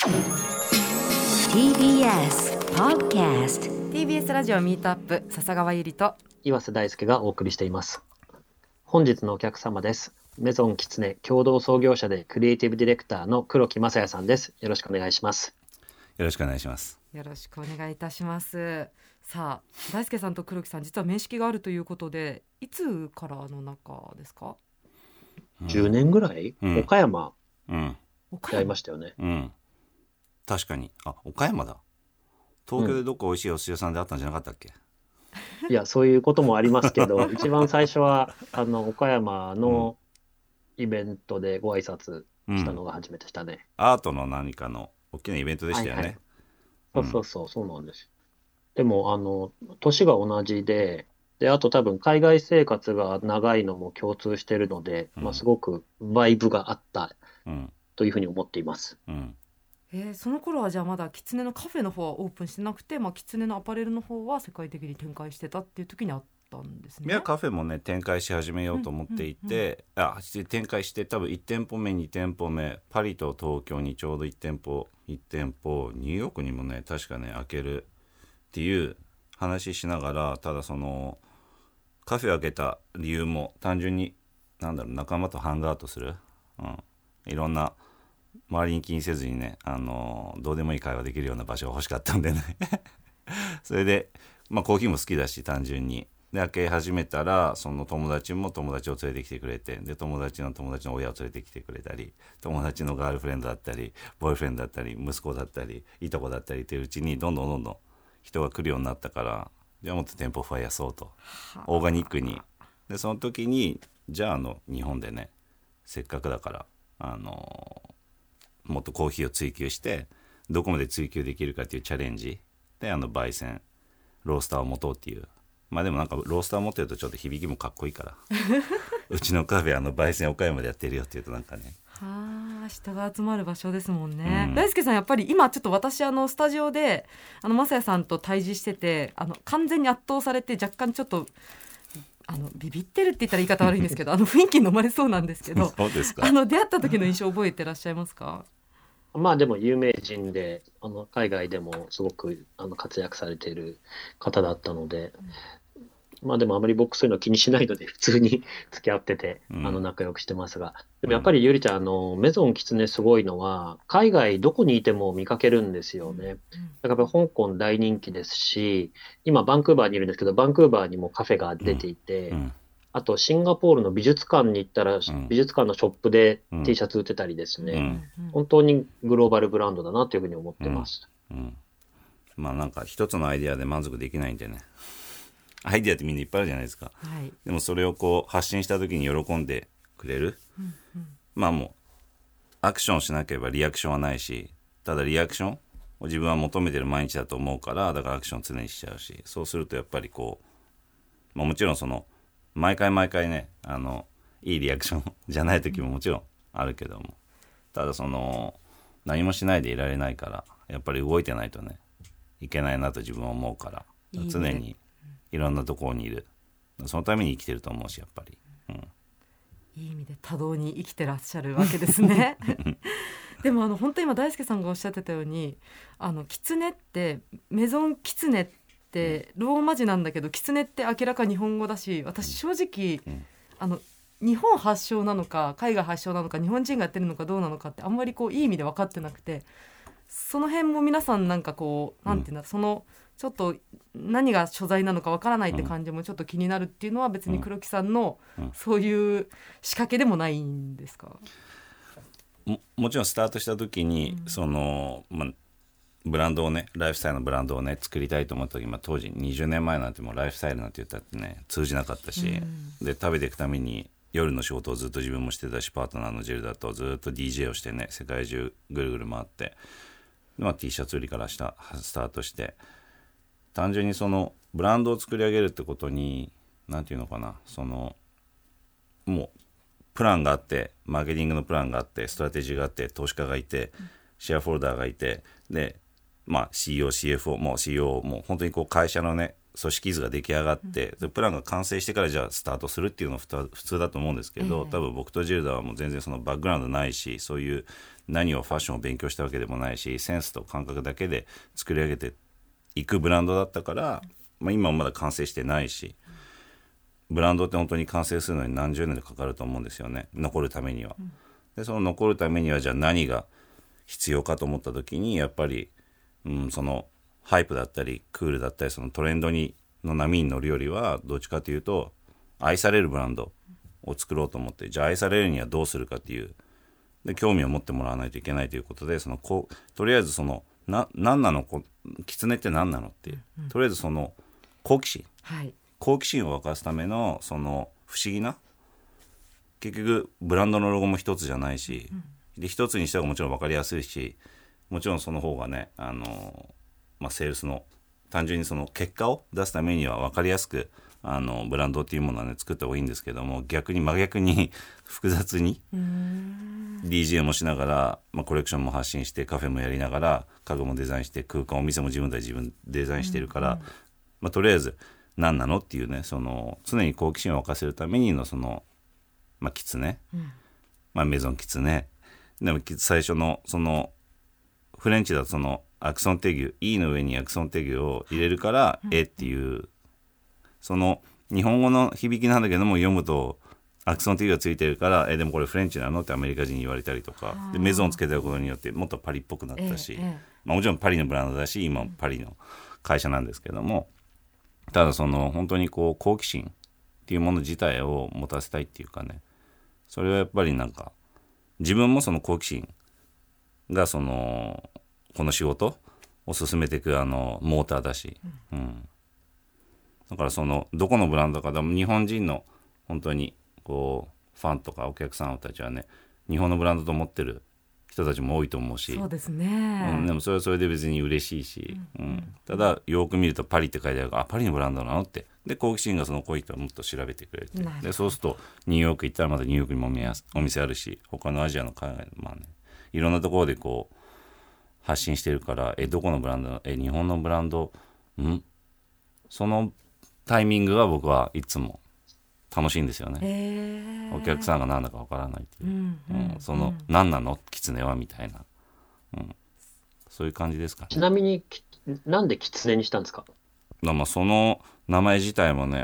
TBS Podcast TBS ラジオミートアップ、笹川ゆりと岩瀬大輔がお送りしています。本日のお客様です。メゾンキツネ共同創業者でクリエイティブディレクターの黒木雅也さんです。よろしくお願いします。 よろしくお願いします。 よろしくお願いいたします。さあ、大輔さんと黒木さん実は面識があるということで、いつからの仲ですか ？10年ぐらい、岡山で会いましたよね。 確かに。岡山だ。東京でどっか美味しいお寿司屋さんであったんじゃなかったっけ？ いや、そういうこともありますけど一番最初は岡山のイベントでご挨拶したのが初めてしたね。 アートの何かの大きなイベントでしたよね。 そうなんです。でも年が同じで、あと多分海外生活が長いのも共通してるので、すごくバイブがあったというふうに思っています。 その頃はじゃあまだキツネのカフェの方はオープンしてなくて、キツネのアパレルの方は世界的に展開してたっていう時にあったんですね。 いや、カフェもね展開し始めようと思っていて、展開して多分1店舗目2店舗目パリと東京にちょうど1店舗ニューヨークにもね確かね開けるっていう話しながら、ただそのカフェ開けた理由も単純に仲間とハングアウトする、いろんな周りに気にせずにね、どうでもいい会話できるような場所が欲しかったんでねそれで、コーヒーも好きだし単純にで開け始めたら、その友達も友達を連れてきてくれて、で友達の友達の親を連れてきてくれたり、友達のガールフレンドだったりボーイフレンドだったり息子だったりいとこだったりっていううちにどんどん人が来るようになったから、じゃあもっと店舗増やそうとオーガニックに。でその時にじゃあ日本でねせっかくだからもっとコーヒーを追求してどこまで追求できるかっていうチャレンジで焙煎ロースターを持とうっていう。でもなんかロースター持ってるとちょっと響きもかっこいいからうちのカフェ焙煎岡山でやってるよっていうとなんかね、 人が集まる場所ですもんね。大輔さんやっぱり今ちょっと私スタジオで雅也さんと対峙してて完全に圧倒されて若干ちょっとビビってるって言ったら言い方悪いんですけど雰囲気に飲まれそうなんですけどそうですか。 出会った時の印象覚えてらっしゃいますか？ でも有名人で海外でもすごく活躍されている方だったので、でもあまり僕そういうの気にしないので普通に付き合ってて仲良くしてますが、でもやっぱりゆりちゃんメゾンキツネすごいのは海外どこにいても見かけるんですよね。だから香港大人気ですし、今バンクーバーにいるんですけどバンクーバーにもカフェが出ていて、あとシンガポールの美術館に行ったら、美術館のショップで T シャツ売ってたりですね、本当にグローバルブランドだなというふうに思ってます。 なんか一つのアイデアで満足できないんでね、アイデアってみんないっぱいあるじゃないですか、でもそれをこう発信した時に喜んでくれる、もうアクションしなければリアクションはないし、ただリアクションを自分は求めてる毎日だと思うから、だからアクション常にしちゃうし、そうするとやっぱりこう、もちろんその毎回ねいいリアクションじゃない時ももちろんあるけども、ただその何もしないでいられないから、やっぱり動いてないとねいけないなと自分は思うから、常にいろんなところにいる、そのために生きてると思うし、やっぱり、 いい意味で多動に生きてらっしゃるわけですねでも本当今大輔さんがおっしゃってたようにキツネってメゾンキツネってローマ字なんだけど、キツネって明らか日本語だし、私正直、日本発祥なのか海外発祥なのか日本人がやってるのかどうなのかってあんまりいい意味で分かってなくて、その辺も皆さんなんかなんていうんだ、そのちょっと何が所在なのか分からないって感じもちょっと気になるっていうのは、別に黒木さんのそういう仕掛けでもないんですか？ もちろんスタートした時に、その、ブランドをね、ライフスタイルのブランドをね作りたいと思った時、当時20年前なんてもうライフスタイルなんて言ったってね通じなかったし、で食べていくために夜の仕事をずっと自分もしてたし、パートナーのジェルだとずっと DJ をしてね世界中ぐるぐる回って、T シャツ売りからスタートして、単純にそのブランドを作り上げるってことになんていうのかな、そのもうプランがあって、マーケティングのプランがあって、ストラテジーがあって、投資家がいて、シェアフォルダーがいて、でCEO、CFO も CEO も本当に会社のね組織図が出来上がって、でプランが完成してからじゃあスタートするっていうのが普通だと思うんですけど、多分僕とジルダはもう全然そのバックグラウンドないし、そういう何をファッションを勉強したわけでもないし、センスと感覚だけで作り上げていくブランドだったから、今もまだ完成してないし、ブランドって本当に完成するのに何十年でかかると思うんですよね、残るためには。でその残るためにはじゃあ何が必要かと思った時に、やっぱり、そのハイプだったりクールだったり、そのトレンドの波に乗るよりはどっちかというと愛されるブランドを作ろうと思って、じゃあ愛されるにはどうするかっていう、で興味を持ってもらわないといけないということで、とりあえずその何なの狐って何なのっていう、とりあえずその好奇心、好奇心を沸かすためのその不思議な、結局ブランドのロゴも一つじゃないし、で一つにした方がもちろん分かりやすいし、もちろんその方がねセールスの単純にその結果を出すためには分かりやすくブランドっていうものはね作った方がいいんですけども、逆に真逆に複雑に DJ もしながら、コレクションも発信してカフェもやりながら家具もデザインして空間お店も自分でデザインしてるから、とりあえず何なのっていうね、その常に好奇心を沸かせるためにのその狐、メゾン狐でも最初のそのフレンチだとそのアクソンテギュ E の上にアクソンテギュを入れるからっていう、その日本語の響きなんだけども読むとアクソンテギュがついてるからでもこれフレンチなのってアメリカ人に言われたりとかで、メゾンつけてることによってもっとパリっぽくなったし、もちろんパリのブランドだし今パリの会社なんですけども、ただその本当にこう好奇心っていうもの自体を持たせたいっていうかね、それはやっぱりなんか自分もその好奇心がこの仕事を進めていくモーターだし、だからそのどこのブランドかでも日本人の本当にこうファンとかお客さんたちはね日本のブランドと思ってる人たちも多いと思うし、 そうですね、 でもそれはそれで別に嬉しいし、ただよく見るとパリって書いてあるからパリのブランドなのって、で好奇心がその濃い人はもっと調べてくれて、でそうするとニューヨーク行ったらまたニューヨークにもお店あるし、他のアジアの海外のいろんなところでこう発信してるから、どこのブランド日本のブランドそのタイミングが僕はいつも楽しいんですよね、お客さんが何だかわからないっていう、その何なの狐はみたいな、そういう感じですか。 ちなみになんで狐にしたんですか。 その名前自体もね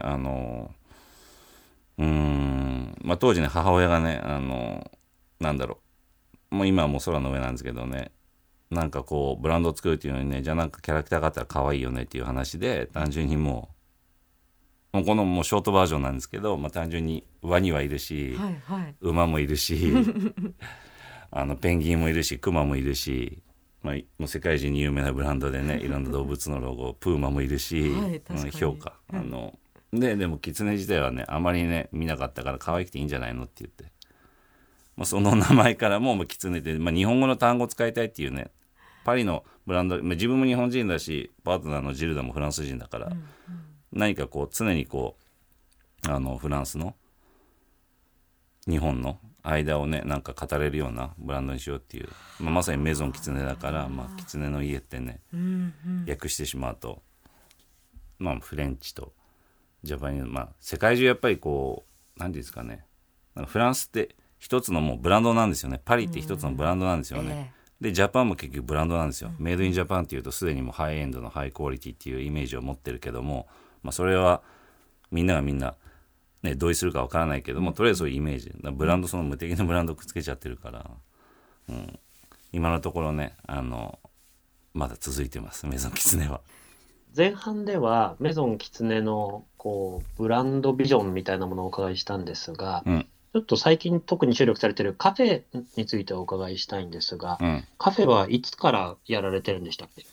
当時ね母親がねなんだろう、もう今はもう空の上なんですけどね、なんかこうブランドを作るっていうのにね、じゃあなんかキャラクターがあったら可愛いよねっていう話で、単純にもうこのもうショートバージョンなんですけど、単純にワニはいるし、馬もいるしペンギンもいるしクマもいるし、もう世界中に有名なブランドでねいろんな動物のロゴプーマもいるし、評価でも狐自体はねあまりね見なかったから可愛くていいんじゃないのって言って、その名前からも狐で、日本語の単語を使いたいっていうね、パリのブランド、自分も日本人だしパートナーのジルダもフランス人だから、何かこう常にこうフランスの日本の間をねなんか語れるようなブランドにしようっていう、まさにメゾン狐だから、狐の家ってね、訳してしまうとフレンチとジャパニーズ、世界中やっぱりこう何ていうんですかね、フランスって一つのもうブランドなんですよね。パリって一つのブランドなんですよね、でジャパンも結局ブランドなんですよ、メイドインジャパンっていうとすでにもうハイエンドのハイクオリティっていうイメージを持ってるけども、それはみんながみんなね同意するかわからないけども、とりあえずそういうイメージブランド、その無敵のブランドくっつけちゃってるから、今のところねまだ続いてます、メゾン狐は。 前半ではメゾン狐のこうブランドビジョンみたいなものをお伺いしたんですが、ちょっと最近特に注力されているカフェについてお伺いしたいんですが、カフェはいつからやられてるんでしたっけ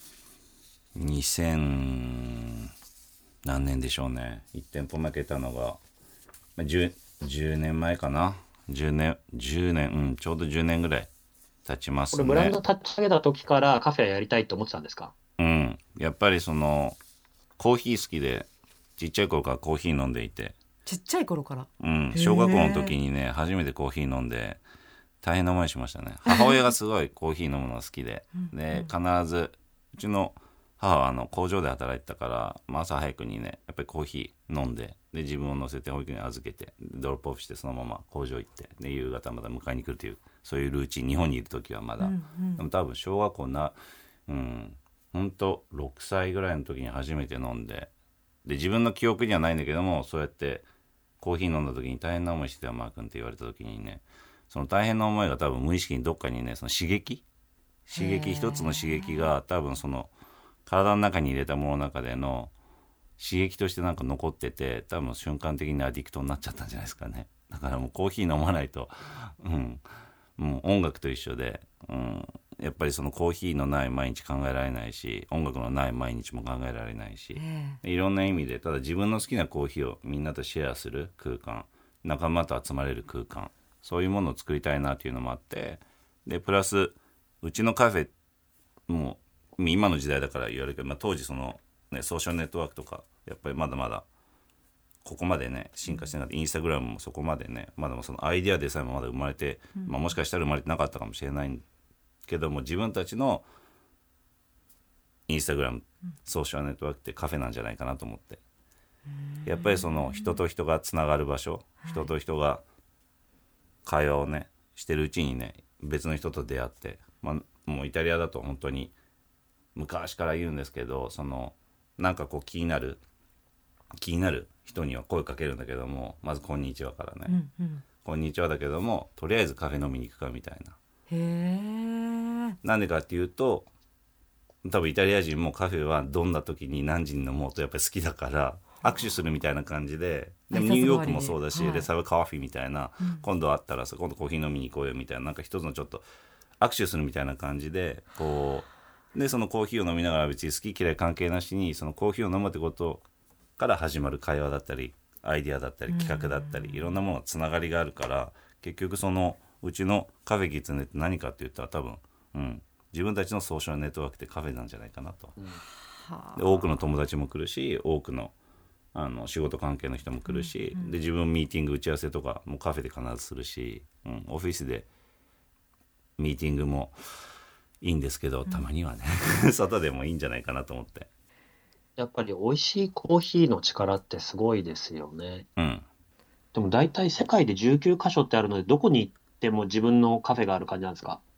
？2000何年でしょうね。1店舗負けたのが、10年前かな。10年、ちょうど10年ぐらい経ちますね。 これブランド立ち上げた時からカフェやりたいと思ってたんですか？ やっぱりそのコーヒー好きで、ちっちゃい頃からコーヒー飲んでいて、 ちっちゃい頃から、 小学校の時にね初めてコーヒー飲んで大変な思いしましたね。母親がすごいコーヒー飲むのが好きで、で必ずうちの母は工場で働いてたから、朝早くにねやっぱりコーヒー飲んで、で自分を乗せて保育園に預けてドロップオフしてそのまま工場行って、で夕方まだ迎えに来るという、そういうルーチン、日本にいる時はまだ、でも多分小学校ほんと6歳ぐらいの時に初めて飲んで、で自分の記憶にはないんだけども、そうやってコーヒー飲んだ時に大変な思いしてたよマー君って言われた時にね、その大変な思いが多分無意識にどっかにね、その刺激一つの刺激が多分その体の中に入れたものの中での刺激としてなんか残ってて、多分瞬間的にアディクトになっちゃったんじゃないですかね。だからもうコーヒー飲まないと、もう音楽と一緒で、やっぱりそのコーヒーのない毎日考えられないし、音楽のない毎日も考えられないし、いろんな意味で、ただ自分の好きなコーヒーをみんなとシェアする空間、仲間と集まれる空間、そういうものを作りたいなっていうのもあって、でプラスうちのカフェも今の時代だから言われるけど、当時その、ね、ソーシャルネットワークとかやっぱりまだまだここまでね進化してなくて、インスタグラムもそこまでね、まだそのアイデアでさえもまだ生まれて、もしかしたら生まれてなかったかもしれないけども、自分たちのインスタグラム、ソーシャルネットワークってカフェなんじゃないかなと思って、やっぱりその人と人がつながる場所、人と人が会話をねしてるうちにね、別の人と出会って、もうイタリアだと本当に昔から言うんですけど、そのなんかこう気になる人には声かけるんだけども、まずこんにちはからね、こんにちはだけども、とりあえずカフェ飲みに行くかみたいな。なんでかっていうと、多分イタリア人もカフェはどんな時に何時に飲もうとやっぱり好きだから握手するみたいな感じで、でもニューヨークもそうだし、レサブカフェみたいな、今度会ったら今度コーヒー飲みに行こうよみたいな、なんか一つのちょっと握手するみたいな感じで、こうでそのコーヒーを飲みながら別に好き嫌い関係なしに、そのコーヒーを飲むってことから始まる会話だったりアイデアだったり企画だったり、いろんなものつながりがあるから、結局そのうちのカフェキツネって何かって言ったら多分、自分たちのソーシャルネットワークってカフェなんじゃないかなと、で多くの友達も来るし、多くの仕事関係の人も来るし、で自分ミーティング打ち合わせとかもカフェで必ずするし、オフィスでミーティングもいいんですけど、たまにはね外でもいいんじゃないかなと思って。 やっぱり美味しいコーヒーの力ってすごいですよね。でも大体世界で19カ所ってあるので、どこに行っても自分のカフェがある感じなんですか？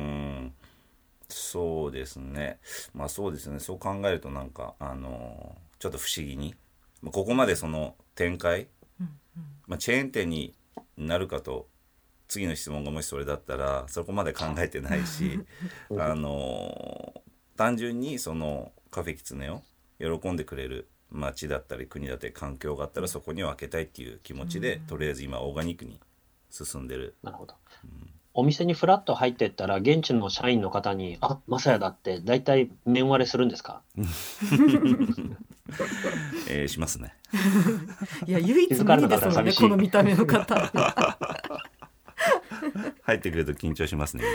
そうですね。そうですね。そう考えるとなんかちょっと不思議に、ここまでその展開、チェーン店になるかと、次の質問がもしそれだったらそこまで考えてないし単純にそのカフェキツネを喜んでくれる町だったり国だったり環境があったら、そこには開けたいっていう気持ちで、とりあえず今オーガニックに進んでる。 なるほど。お店にフラッと入っていったら、現地の社員の方に「あ、マサヤだ」って大体面割れするんですか？ しますね。 いや唯一無二ですもんね、この見た目の方。 入ってくると緊張しますね。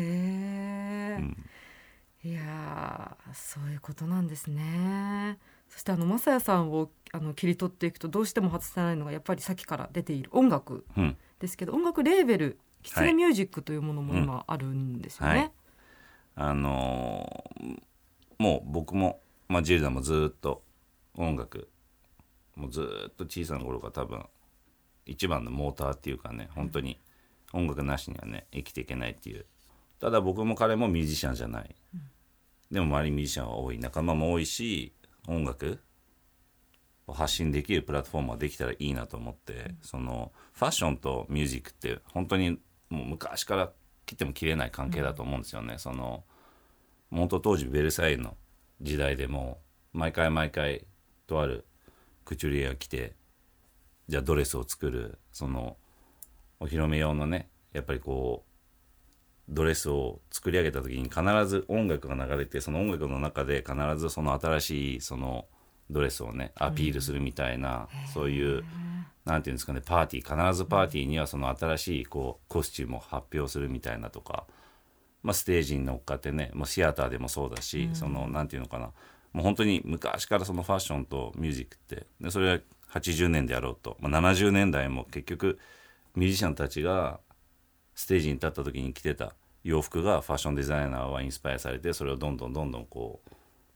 いやそういうことなんですね。そしてマサヤさんを切り取っていくとどうしても外せないのがやっぱりさっきから出ている音楽ですけど、音楽レーベルキツネミュージックというものも今あるんですよね。 もう僕も、ジルダもずっと音楽、もうずっと小さな頃から多分一番のモーターっていうかね、本当に音楽なしにはね生きていけないっていう。ただ僕も彼もミュージシャンじゃない、でも周りにミュージシャンは多い、仲間も多いし、音楽を発信できるプラットフォームができたらいいなと思って、そのファッションとミュージックって本当にもう昔から切っても切れない関係だと思うんですよね。その本当当時ベルサイユの時代でも毎回とあるクチュリエが来て、じゃあドレスを作る、そのお披露目用のね、やっぱりこうドレスを作り上げた時に必ず音楽が流れて、その音楽の中で必ずその新しいそのドレスをねアピールするみたいな、そういうなんていうんですかね、パーティー、必ずパーティーにはその新しいこうコスチュームを発表するみたいなとか、ステージに乗っかってね、シアターでもそうだし、そのなんていうのかな、もう本当に昔からそのファッションとミュージックってで、それは80年であろうと、70年代も結局ミュージシャンたちがステージに立った時に着てた洋服がファッションデザイナーはインスパイアされて、それをどんどんこう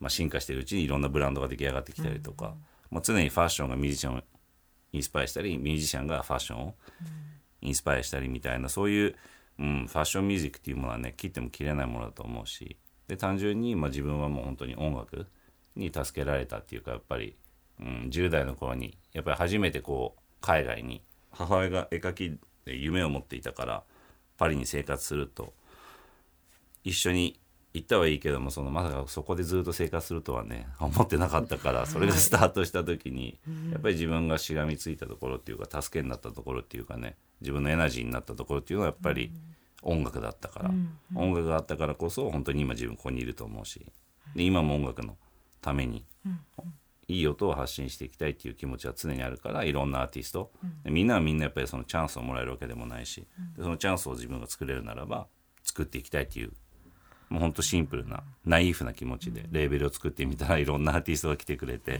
進化しているうちにいろんなブランドが出来上がってきたりとか、常にファッションがミュージシャンをインスパイアしたり、ミュージシャンがファッションをインスパイアしたりみたいな、そういう、ファッションミュージックっていうものはね、切っても切れないものだと思うし、で単純に、自分はもう本当に音楽に助けられたっていうか、やっぱり、10代の頃にやっぱり初めてこう海外に、母親が絵描きで夢を持っていたからパリに生活すると、一緒に行ったはいいけども、まさかそこでずっと生活するとはね思ってなかったから、それがスタートした時にやっぱり自分がしがみついたところっていうか、助けになったところっていうかね、自分のエナジーになったところっていうのはやっぱり音楽だったから、音楽があったからこそ本当に今自分ここにいると思うし、で今も音楽のためにいい音を発信していきたいっていう気持ちは常にあるから、いろんなアーティスト、みんなはみんなやっぱりそのチャンスをもらえるわけでもないし、でそのチャンスを自分が作れるならば作っていきたいっていう、もうほんとシンプルなナイーフな気持ちでレーベルを作ってみたら、いろんなアーティストが来てくれて、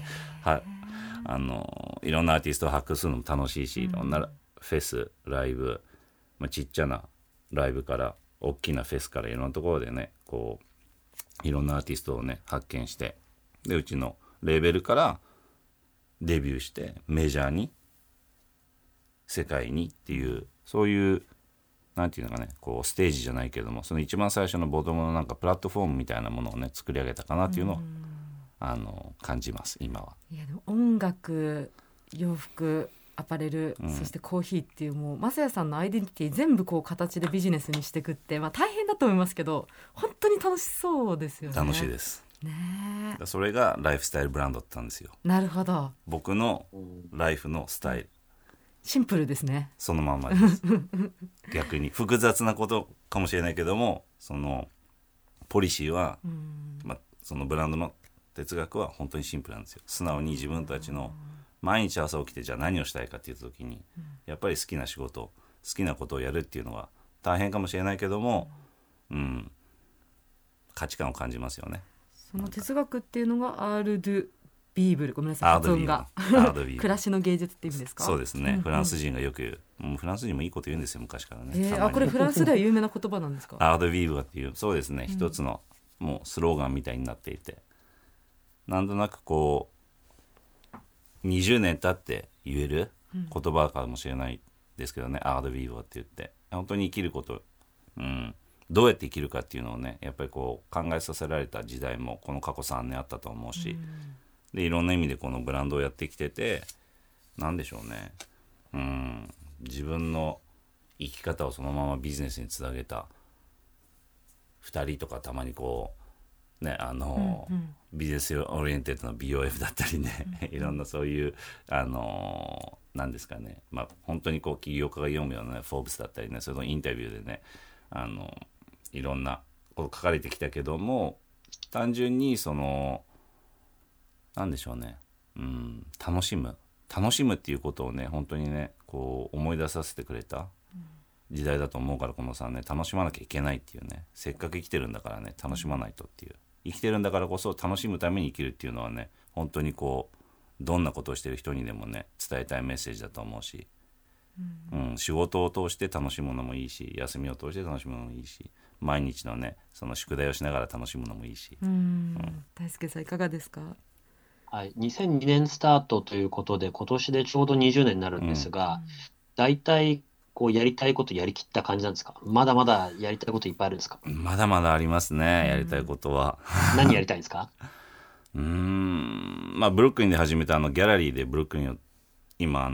いろんなアーティストを発掘するのも楽しいし、いろんなフェスライブ、ちっちゃなライブから大きなフェスからいろんなところでね、こういろんなアーティストをね発見して、でうちのレーベルからデビューしてメジャーに、世界にっていう、そういうなんていうのかね、こうステージじゃないけれども、その一番最初のボトムのなんかプラットフォームみたいなものをね作り上げたかなっていうのを感じます今は。 いやでも音楽、洋服、アパレル、そしてコーヒーっていう、もう雅也さんのアイデンティティ全部こう形でビジネスにしていくって、大変だと思いますけど本当に楽しそうですよね。 楽しいですね。 それがライフスタイルブランドだったんですよ。 なるほど。 僕のライフのスタイル、 シンプルですね。 そのまんまです逆に複雑なことかもしれないけども、そのポリシーは、そのブランドの哲学は本当にシンプルなんですよ。素直に自分たちの毎日朝起きてじゃあ何をしたいかっていう時に、やっぱり好きな仕事、好きなことをやるっていうのは大変かもしれないけども、価値観を感じますよね。 その哲学っていうのがアール・ドゥ・ビーブル、ごめんなさい発音が暮らしの芸術って意味ですか？ そうですね、フランス人がよく言う、フランス人もいいこと言うんですよ昔からね。 これフランスでは有名な言葉なんですか？ アード・ビーブルっていう、そうですね、一つのもうスローガンみたいになっていて、なんとなくこう20年経って言える言葉かもしれないですけどね、アード・ビーブルって言って本当に生きること、どうやって生きるかっていうのをね、やっぱりこう考えさせられた時代もこの過去3年あったと思うし、でいろんな意味でこのブランドをやってきてて、なんでしょうね、自分の生き方をそのままビジネスにつなげた2人とか、たまにこうね、ビジネスオリエンテッドの BOF だったりね、いろんなそういうなんですかね、本当にこう起業家が読むような、フォーブスだったりね、そのインタビューでね、いろんなこと書かれてきたけども、単純にそのなんでしょうね、楽しむっていうことをね、本当にねこう思い出させてくれた時代だと思うから、この3年楽しまなきゃいけないっていうね、せっかく生きてるんだからね楽しまないとっていう、生きてるんだからこそ楽しむために生きるっていうのはね、本当にこうどんなことをしてる人にでもね伝えたいメッセージだと思うし、仕事を通して楽しむのもいいし、休みを通して楽しむのもいいし、毎日のねその宿題をしながら楽しむのもいいし。 大輔さんいかがですか？ はい、2002年スタートということで、今年でちょうど20年になるんですが、大体こうやりたいことやりきった感じなんですか？まだまだやりたいこといっぱいあるんですか？ まだまだありますね、やりたいことは。 何やりたいんですか？ ブルックリンで始めたギャラリーで、ブルックリンを今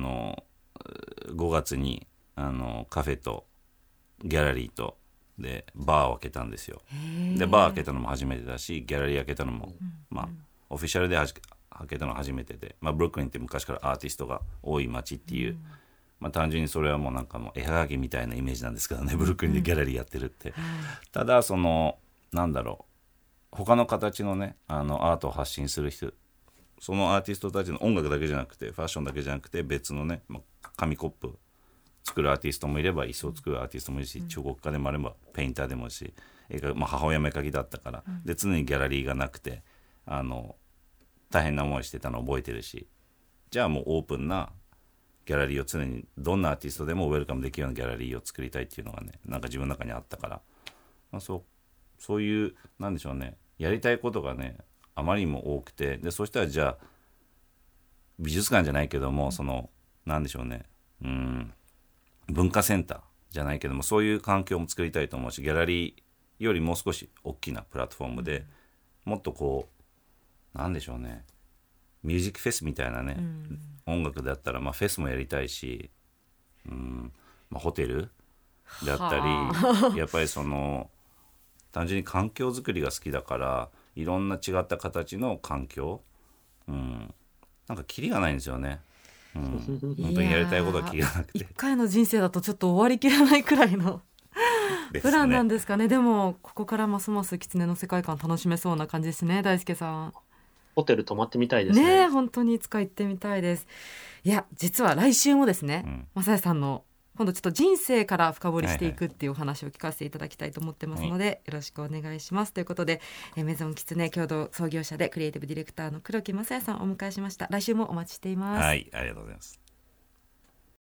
5月にカフェとギャラリーとでバーを開けたんですよ。でバー開けたのも初めてだし、ギャラリー開けたのも、オフィシャルで開けたの初めてで、ブルックリンって昔からアーティストが多い街っていう、単純にそれはもうなんかもう絵はがきみたいなイメージなんですけどね、ブルックリンでギャラリーやってるって、ただそのなんだろう、他の形のねアートを発信する人、そのアーティストたちの音楽だけじゃなくてファッションだけじゃなくて、別のね、紙コップ作るアーティストもいれば、椅子を作るアーティストもいるし、彫刻家でもあればペインターでもいるし、母親も絵描きだったから、で常にギャラリーがなくて大変な思いしてたのを覚えてるし、じゃあもうオープンなギャラリーを常にどんなアーティストでもウェルカムできるようなギャラリーを作りたいっていうのがね、なんか自分の中にあったから、そういうなんでしょうね、やりたいことがねあまりにも多くて、でそしたらじゃあ美術館じゃないけども、そのなんでしょうね、文化センターじゃないけども、そういう環境も作りたいと思うし、ギャラリーよりもう少し大きなプラットフォームで、もっとこうなんでしょうね、ミュージックフェスみたいなね、音楽だったら、フェスもやりたいし、ホテルだったりやっぱりその単純に環境づくりが好きだから、いろんな違った形の環境、なんかキリがないんですよね。本当にやりたいことはキリがなくて、 一回の人生だとちょっと終わりきれないくらいのプランなんですかね。でもここからますます狐の世界観楽しめそうな感じですね、大輔さん。 ホテル泊まってみたいですね。 ねえ、本当にいつか行ってみたいです。いや、実は来週もですね、正也さんの今度ちょっと人生から深掘りしていくっていうお話を聞かせていただきたいと思ってますので、よろしくお願いします。ということで、メゾンキツネ共同創業者でクリエイティブディレクターの黒木正也さんをお迎えしました。来週もお待ちしています。 はい、ありがとうございます。